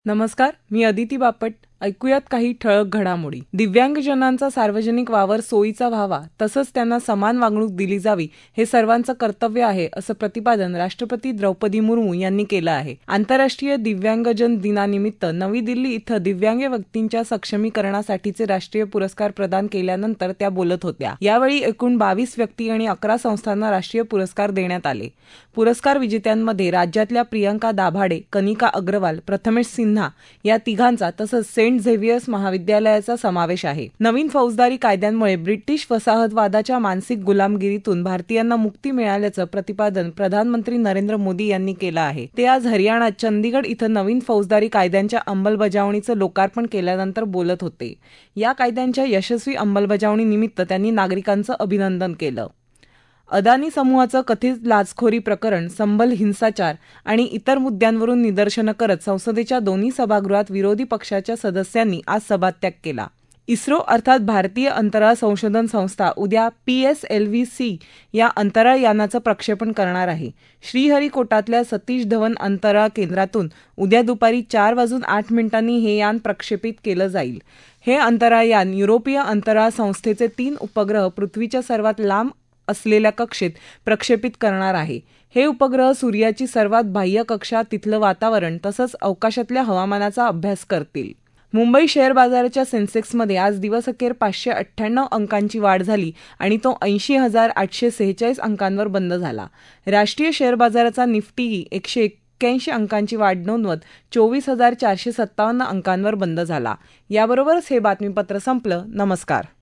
नमस्कार, मी अदिती बापट. ऐकूयात काही ठळक घडामोडी. दिव्यांगजनांचा सार्वजनिक वावर सोयीचा व्हावा तसंच त्यांना समान वागणूक दिली जावी हे सर्वांचं कर्तव्य आहे असं प्रतिपादन राष्ट्रपती द्रौपदी मुर्मू यांनी केलं आहे. आंतरराष्ट्रीय दिव्यांगजन दिनानिमित्त नवी दिल्ली इथं दिव्यांग व्यक्तींच्या सक्षमीकरणासाठीचे राष्ट्रीय पुरस्कार प्रदान केल्यानंतर त्या बोलत होत्या. यावेळी एकूण 22 व्यक्ती आणि 11 संस्थांना राष्ट्रीय पुरस्कार देण्यात आले. पुरस्कार विजेत्यांमध्ये राज्यातल्या प्रियंका दाभाडे, कनिका अग्रवाल, प्रथमेश सिन्हा या तिघांचा तसंच सेंट झेवियर्स महाविद्यालयाचा समावेश आहे. नवीन फौजदारी कायद्यांमुळे ब्रिटिश वसाहतवादाच्या मानसिक गुलामगिरीतून भारतीयांना मुक्ती मिळाल्याचं प्रतिपादन प्रधानमंत्री नरेंद्र मोदी यांनी केलं आहे. ते आज हरियाणात चंदीगड इथं नवीन फौजदारी कायद्यांच्या अंमलबजावणीचं लोकार्पण केल्यानंतर बोलत होते. या कायद्यांच्या यशस्वी अंमलबजावणीनिमित्त त्यांनी नागरिकांचं अभिनंदन केलं. अदानी समूहाचं कथित लाचखोरी प्रकरण, संबल हिंसाचार आणि इतर मुद्द्यांवरून निदर्शनं करत संसदेच्या दोन्ही सभागृहात विरोधी पक्षाच्या सदस्यांनी आज सभात्याग केला. इस्रो अर्थात भारतीय अंतराळ संशोधन संस्था उद्या PSLV-C या अंतराळ यानाचं प्रक्षेपण करणार आहे. श्रीहरिकोटातल्या सतीश धवन अंतराळ केंद्रातून उद्या दुपारी 4:08 हे यान प्रक्षेपित केलं जाईल. हे अंतराळ यान युरोपीय अंतराळ संस्थेचे 3 उपग्रह पृथ्वीच्या सर्वात लांब असलेल्या कक्षेत प्रक्षेपित करणार आहे. हे उपग्रह सूर्याची सर्वात बाह्य कक्षा, तिथलं वातावरण तसंच अवकाशातल्या हवामानाचा अभ्यास करतील. मुंबई शेअर बाजाराच्या सेन्सेक्समध्ये आज दिवसअखेर 598 अंकांची वाढ झाली आणि तो 80,846 अंकांवर बंद झाला. राष्ट्रीय शेअर बाजाराचा निफ्टीही 181 अंकांची वाढ नोंदवत 24,457 अंकांवर बंद झाला. याबरोबरच हे बातमीपत्र संपलं. नमस्कार.